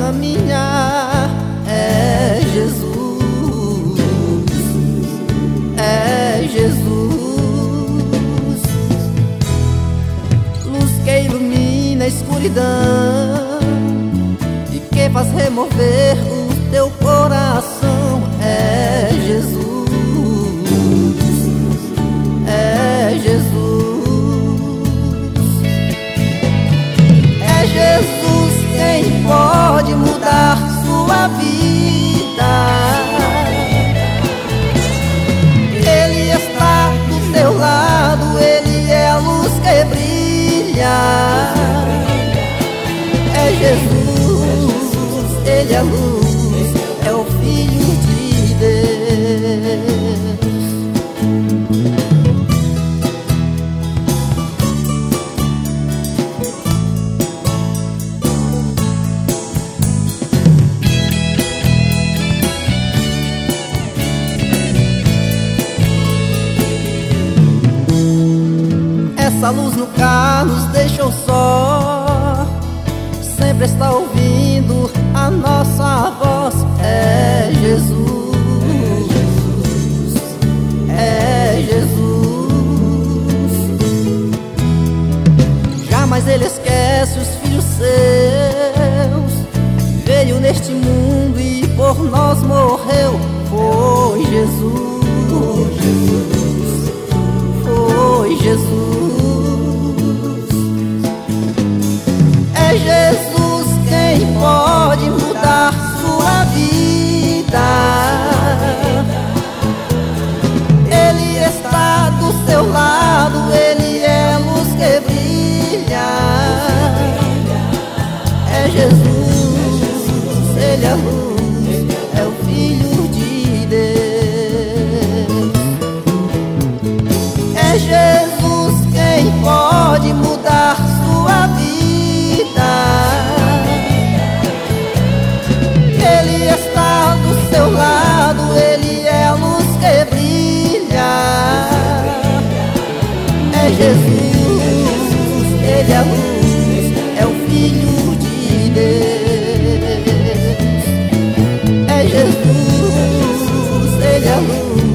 caminhar. É Jesus, é Jesus, luz que ilumina a escuridão e que faz remover o teu coração. É Jesus, é Jesus, é Jesus quem pode mudar sua vida. Ele está do teu lado, Ele é a luz que brilha. É Jesus, Ele é a luz, é o Filho de Deus. Essa luz nunca nos deixou só, sempre está ouvindo a nossa voz. É Jesus, é Jesus, jamais Ele esquece os filhos seus. Veio neste mundo e por nós morreu. Foi Jesus, foi Jesus. É Jesus quem pode mudar sua vida. Ele está do seu lado, Ele é a luz que brilha. É Jesus, Ele é a luz, é o Filho de Deus. É Jesus quem pode mudar sua vida. Ele está do seu lado, Ele é a luz que brilha. É Jesus, Ele é a luz, é o Filho de Deus. É Jesus, Ele é a luz,